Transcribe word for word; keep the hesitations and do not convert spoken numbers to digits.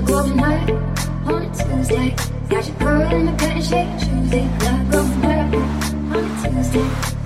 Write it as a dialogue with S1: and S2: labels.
S1: going hard on a Tuesday. Got your girl in the cut and shake Tuesday. Love going hard on a Tuesday.